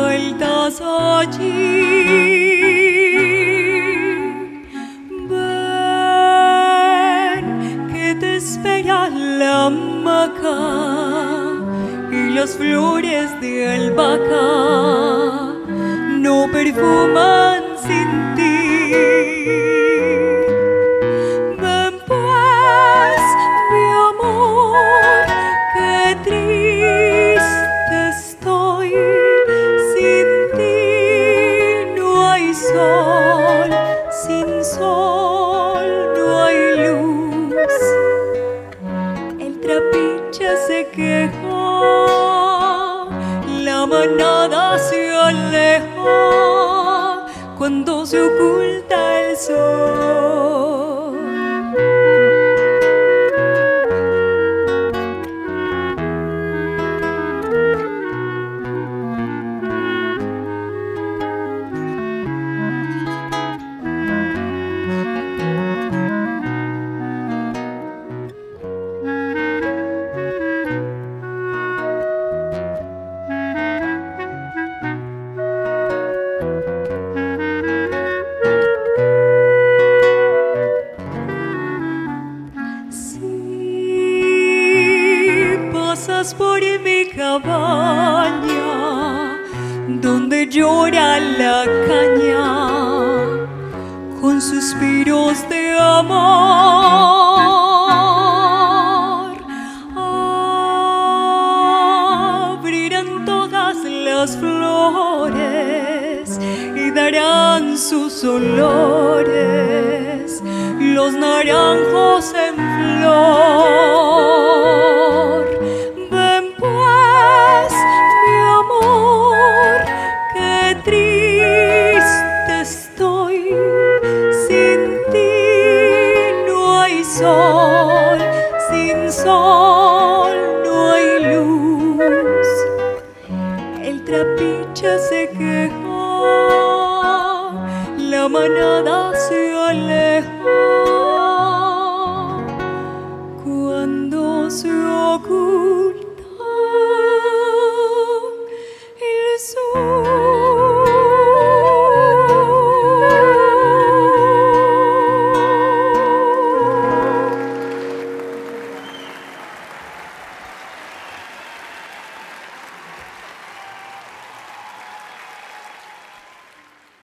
vueltas allí. Ven, que te espera la hamaca y las flores de albahaca no perfuman sin ti. Ven pues, mi amor, qué triste estoy. Sin ti no hay sol, sin sol no hay luz. El trapiche se queja, la manada se aleja cuando se oculta el sol. Pasas por mi cabaña, donde llora la caña, con suspiros de amor. Abrirán todas las flores y darán sus olores, los naranjos en flor. Ven pues, mi amor, qué triste estoy. Sin ti no hay sol, sin sol no hay luz. El trapiche se queja, la manada se aleja